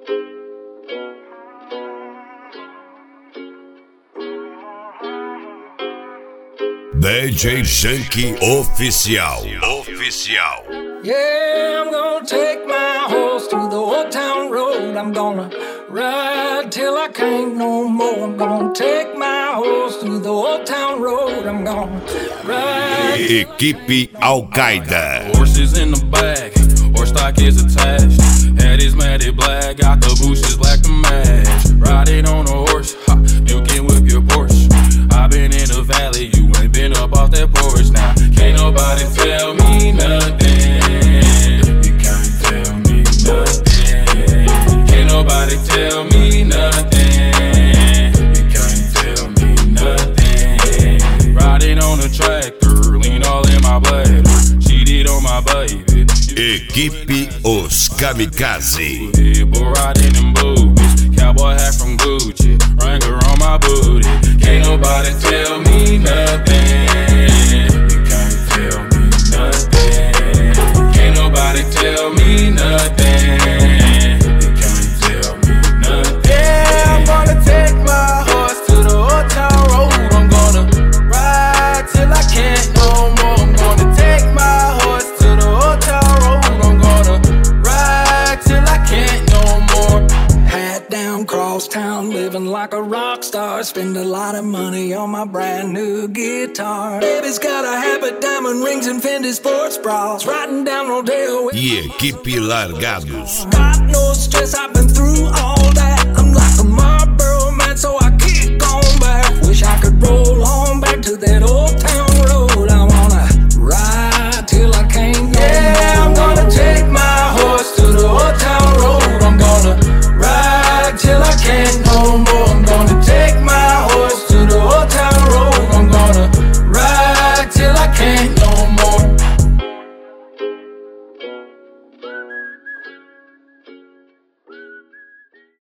DJ Shanky Oficial. Yeah, I'm gonna take my horse to the old town road. I'm gonna ride till I can't no more. I'm gonna take my horse to the old town road. I'm gonna ride. Equipe Al-Qaeda. Horses in the bag, horse stock is attached. Head is matted black, got the bushes black to match. Riding on a horse, ha, you can whip your Porsche. I've been in the valley, you ain't been up off that porch. Now, can't nobody tell me nothing. You can't tell me nothing. Can't nobody tell me nothing. You can't tell me nothing. Riding on a tractor, lean all in my bladder. Cheated on my baby. Equipe Os Kamikaze. Boy riding in boobies, cowboy hat from Gucci, Wrangler on my booty. Can't nobody tell me nothing. You can't tell me nothing. Can't nobody tell me nothing. You can't tell me nothing. Yeah, I'm gonna take my horse to the old town road. I'm gonna ride till I can't no more. I'm gonna take my horse to the old town road. I'm gonna ride till I can't no more. Hat down, cross town, living like a rock star. Spend a lot of money on my brand new guitar. Baby's got a habit, diamond rings and Fendi sports bras. Riding down Rodeo. E Equipe Largados. Got no stress, I've been through all